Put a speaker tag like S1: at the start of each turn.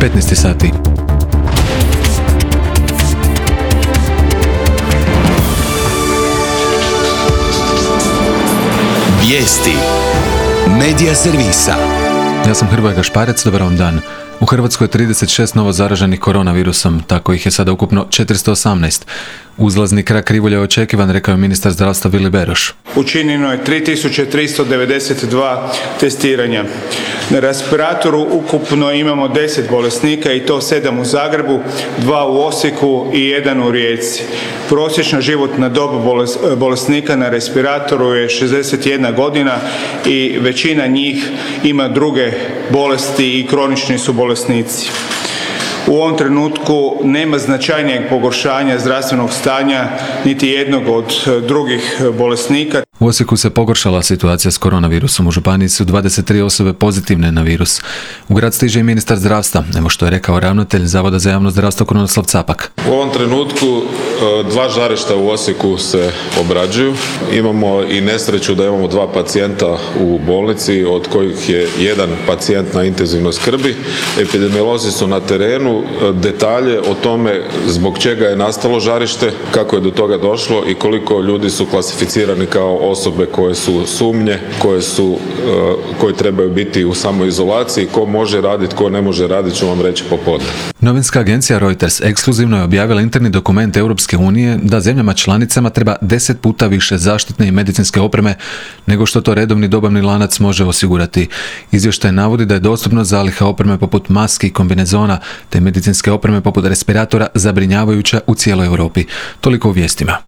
S1: 15 sati.
S2: Vijesti Medija servisa.
S1: Ja sam Hrvoje Gašparec, dobar vam dan. U Hrvatskoj je 36 novo zaraženih koronavirusom, tako ih je sada ukupno 418. Uzlazni krak krivulje je očekivan, rekao je ministar zdravstva Vili Beroš.
S3: Učinjeno je 3392 testiranja. Na respiratoru ukupno imamo 10 bolesnika i to 7 u Zagrebu, 2 u Osijeku i 1 u Rijeci. Prosječna životna dob bolesnika na respiratoru je 61 godina i većina njih ima druge bolesti i kronični su bolesnici. U ovom trenutku nema značajnijeg pogoršanja zdravstvenog stanja niti jednog od drugih bolesnika.
S1: U Osijeku se pogoršala situacija s koronavirusom. U županiji su 23 osobe pozitivne na virus. U grad stiže i ministar zdravstva, evo što je rekao ravnatelj Zavoda za javno zdravstvo Krunoslav Capak.
S4: U ovom trenutku 2 žarišta u Osijeku se obrađuju. Imamo i nesreću da imamo 2 pacijenta u bolnici, od kojih je 1 pacijent na intenzivnoj skrbi. Epidemiolozi su na terenu. Detalje o tome zbog čega je nastalo žarište, kako je do toga došlo i koliko ljudi su klasificirani kao osobe koje su sumnje, koje trebaju biti u samoizolaciji, ko može raditi, ko ne može raditi, ću vam reći popodne.
S1: Novinska agencija Reuters ekskluzivno je objavila interni dokument Europske unije da zemljama članicama treba 10 puta više zaštitne i medicinske opreme nego što to redovni dobavni lanac može osigurati. Izvještaj navodi da je dostupnost zaliha opreme poput maski i kombinezona te medicinske opreme poput respiratora zabrinjavajuća u cijeloj Europi. Toliko u vijestima.